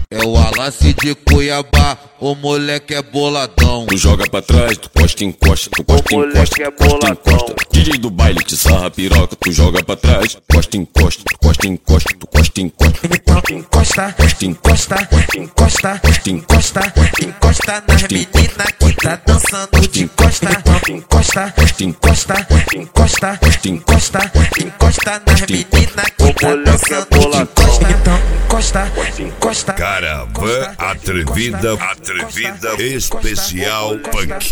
É o Alassi de Cuiabá, o moleque é boladão. Tu joga pra trás, tu costa e encosta, tu costa e encosta, tu costa e encosta. DJ do baile te sarra piroca, tu joga pra trás, costa e encosta, tu costa e encosta, tu costa e encosta. Encosta, encosta, encosta, encosta, encosta nas meninas que tá dançando de costa. Encosta, encosta, encosta, encosta, encosta nas meninas que tá dançando de costa. Então encosta, encosta. Caravana Atrevida Especial Punk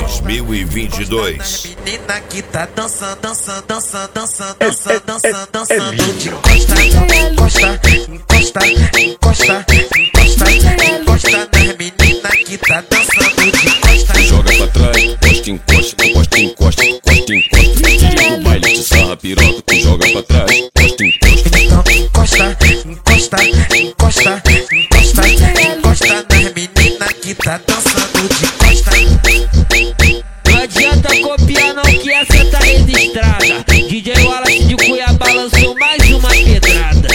2022. Menina que tá dançando, dançando, dançando, dançando, dançando, dançando, dançando de costa. Encosta, encosta, encosta, encosta, encosta nas meninas que tá dançando de costa. Joga pra trás, costa e encosta, costa e encosta, costa e encosta. DJ do baile te sarra piroca, tu joga pra trás, costa e encosta. Então encosta, encosta, encosta, encosta, encosta nas meninas que tá dançando de costa. Não adianta copiar não que essa tá registrada. DJ Wallace de Cuiabá lançou mais uma pedrada.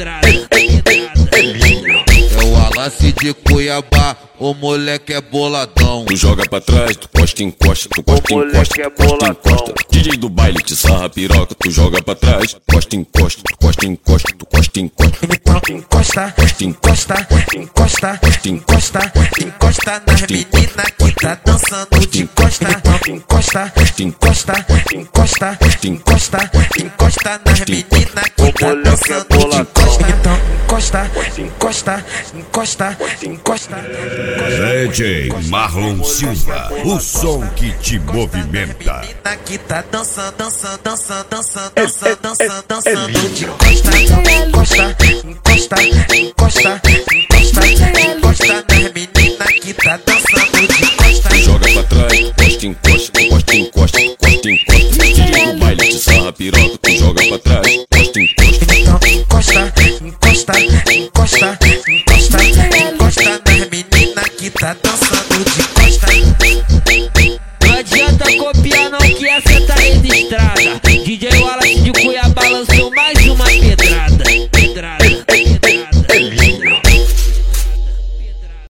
É o Alassi de Cuiabá, o moleque é boladão. Tu joga pra trás, tu costa e encosta, tu costa e encosta, tu costa e encosta. DJ do baile te sarra piroca, tu joga pra trás, costa e encosta, tu costa e encosta, tu costa e encosta. Então encosta, encosta, encosta, encosta, encosta nas meninas que tá dançando de costa. Encosta, encosta, encosta, encosta, encosta nas meninas que tá dançando de costa. Então encosta, encosta, encosta, encosta. DJ Marlon Silva, o som que te movimenta. Menina que tá dançando, dançando, dançando, dançando, dançando, dançando, dançando de costa. Encosta, encosta, encosta, encosta, encosta nas meninas que tá dançando de costa. Joga pra trás, costa e encosta, costa e encosta, costa e encosta. DJ do baile te sarra piroca, tu joga pra trás, costa e encosta. Então encosta, encosta, encosta, encosta, encosta nas meninas que tá dançando.